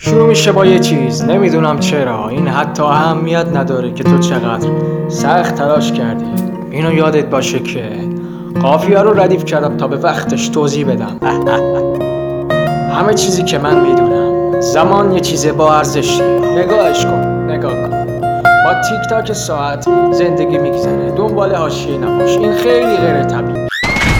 شروع میشه با یه چیز، نمیدونم چرا این حتی اهمیت نداره که تو چقدر سخت تلاش کردی. اینو یادت باشه که قافیه رو ردیف کردم تا به وقتش توضیح بدم. همه چیزی که من میدونم، زمان یه چیز با ارزشی. نگاه کن. با تیک تاک ساعت زندگی میگذره، دنبال حاشیه نباش، این خیلی غیر طبیعی.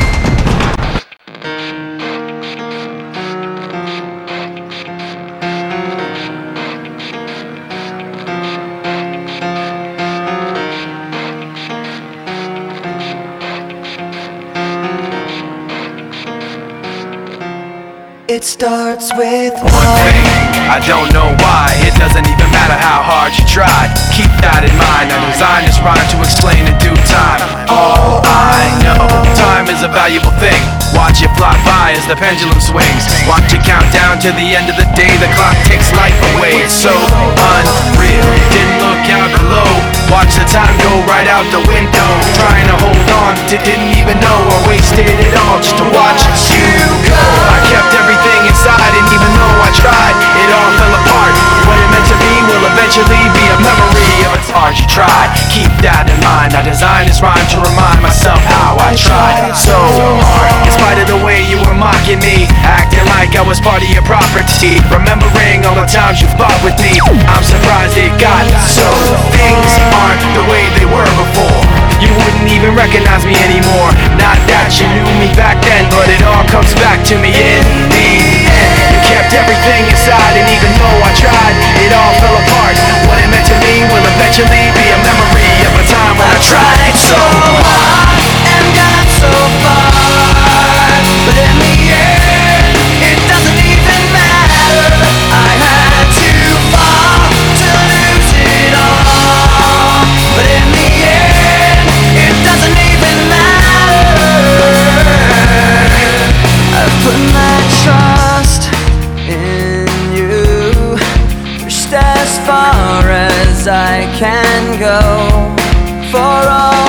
It starts with one thing, I don't know why. It doesn't even matter how hard you try. Keep that in mind. I designed this rhyme to explain in due time. All I know, time is a valuable thing. Watch it fly by as the pendulum swings. Watch it count down to the end of the day. The clock takes life away. It's so unreal. Didn't look out below. Watch the time go right out the window. Trying to hold on, didn't even know I wasted it all just to watch you go. I kept everything inside, and even though I tried, it all fell apart. What it meant to me will eventually be a memory of it's hard you tried. Keep that in mind. I designed this rhyme to remind myself how I tried so hard. In spite of the way you were mocking me, acting like I was part of your property, remembering all the times you fought with me, I'm surprised it got so. Things aren't the way they were before. You wouldn't even recognize me anymore. Not that you knew me back then, but it all comes back to me in the end. You kept everything inside, and even though I tried, it all fell apart. What it meant to me will eventually be a memory of a time when I tried so hard and got so far, but in the end, it doesn't even matter. I had to fall to lose it all, but in the end, it doesn't even matter. I've put my trust in you, pushed as far as I can go for all